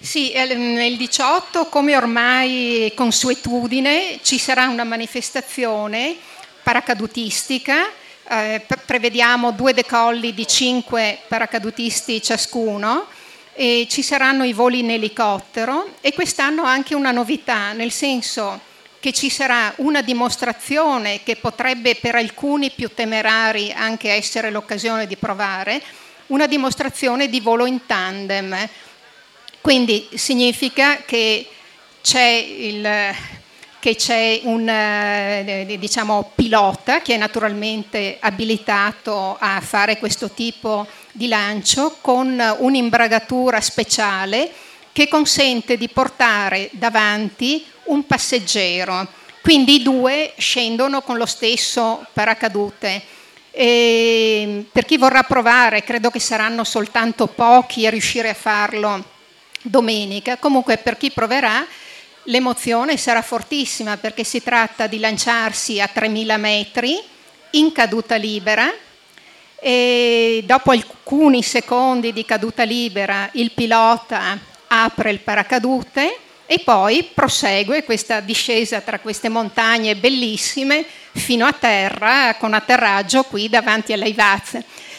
Sì, il 18, come ormai consuetudine, ci sarà una manifestazione paracadutistica. Prevediamo 2 decolli di 5 paracadutisti ciascuno, e ci saranno i voli in elicottero, e quest'anno anche una novità, nel senso che ci sarà una dimostrazione che potrebbe per alcuni più temerari anche essere l'occasione di provare, una dimostrazione di volo in tandem. Quindi significa che c'è un diciamo, pilota che è naturalmente abilitato a fare questo tipo di lancio con un'imbragatura speciale che consente di portare davanti un passeggero. Quindi i due scendono con lo stesso paracadute. E per chi vorrà provare, credo che saranno soltanto pochi a riuscire a farlo domenica. Comunque per chi proverà l'emozione sarà fortissima, perché si tratta di lanciarsi a 3000 metri in caduta libera, e dopo alcuni secondi di caduta libera il pilota apre il paracadute e poi prosegue questa discesa tra queste montagne bellissime fino a terra, con atterraggio qui davanti all'Aivaz.